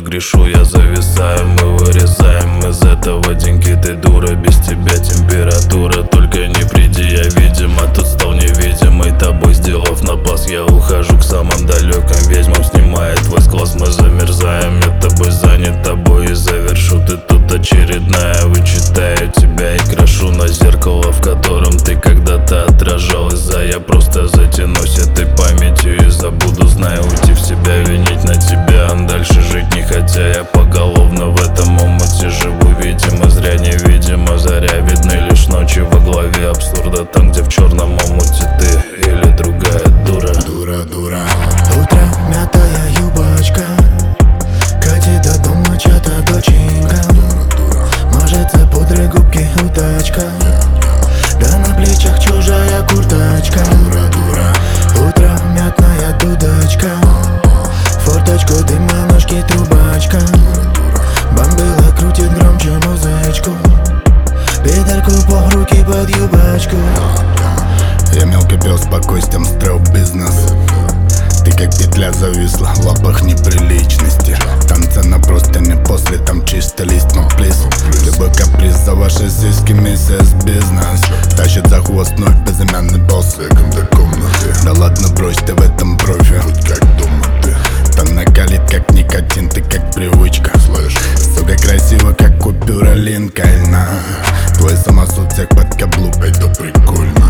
грешу, я зависаю. Мы вырезаем из этого деньги, ты дура. Без тебя температура, только не приди. Я, видимо, тут стал невидимый тобой. Сделав напас, я ухожу к самым далеким ведьмам. Снимает твой глаз, мы замерзаем. Я тобой занят, тобой и завершу. Ты тут очередная, вычитаю тебя и крашу на зеркало, в котором ты когда-то отражалась. Я просто затянусь этой памятью и забуду. Знаю, уйти в себя, винить на тебя, дальше жить не хотя. Я поголовно в этом омуте живу, видимо, зря, невидимо. Заря видны лишь ночи во главе абсурда. Там, где в черном омуте ты или другая дура. Дура, дура. Утро, мятая юбочка, катит до дома чья-то доченька. Может, за пудрой губки уточка, да на плечах чужая курточка. Дура, дура. Утро, мятная дудочка, форточку дым на ножке трубочка. Бомбила крутит громче музычку, педальку по руке под юбочку. Я мелкий пес по костям, строил бизнес. Ты как петля зависла в лапах неприличности. Танца на простыне, после там чисто лист, но плиз. Любой каприз за ваши сиськи, миссис бизнес. Тащит за хвост вновь безымянный босс. Да ладно, брось, ты в этом профи. Будь как дома ты. Там накалит как никотин, ты как привычка. Сука красиво, как купюра Линкольна. Твой самосуд всех под каблук, это прикольно.